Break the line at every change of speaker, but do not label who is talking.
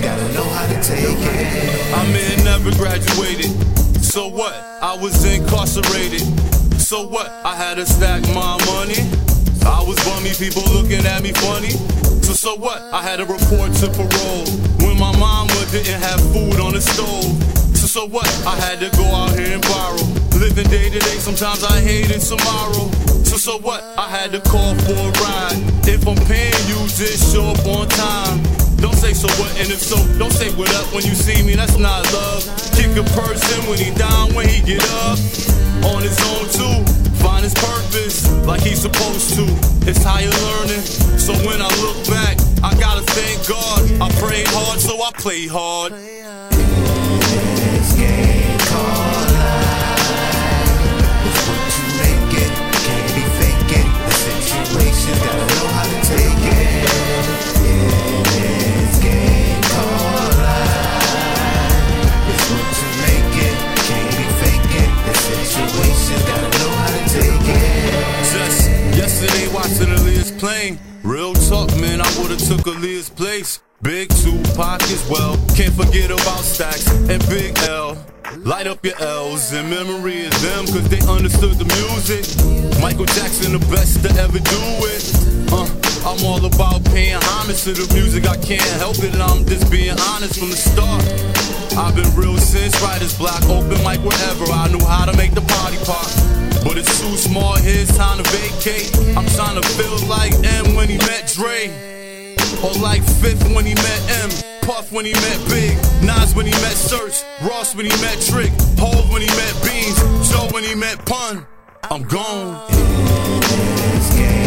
gotta know how to take it.
I may have never graduated, so what? I was incarcerated, so what? I had to stack my money. I was bummy, people looking at me funny. So what? I had to report to parole when my mama didn't have food on the stove. So what? I had to go out here and borrow, living day to day, sometimes I hated tomorrow. So what? I had to call for a ride. If I'm paying you, just show up on time. Don't say so what, and if so, don't say what up when you see me, that's not love. Kick a person when he down, when he get up. On his own too, find his purpose like he's supposed to. It's higher learning, so when I look back, I gotta thank God. I prayed hard, so I play hard.
This game called life is what you make it. Can't be faking the situation, gotta know how to take it. This game called life is what you make it. Can't be faking the situation, gotta know how to take it.
Just yesterday watching Aaliyah's plane. Real talk, man, I would've took Aaliyah's place. Big Tupac as well, can't forget about Stacks and Big L. Light up your L's in memory of them, cause they understood the music. Michael Jackson, the best to ever do it. I'm all about paying homage to the music, I can't help it, and I'm just being honest from the start. I've been real since writer's block, open mic wherever, I knew how to make the party pop. But it's too small here, it's time to vacate. I'm trying to feel like M when he met Dre, or like Fifth when he met M, Puff when he met Big, Nas when he met Search, Ross when he met Trick, Hov when he met Beans, Joe when he met Pun. I'm gone.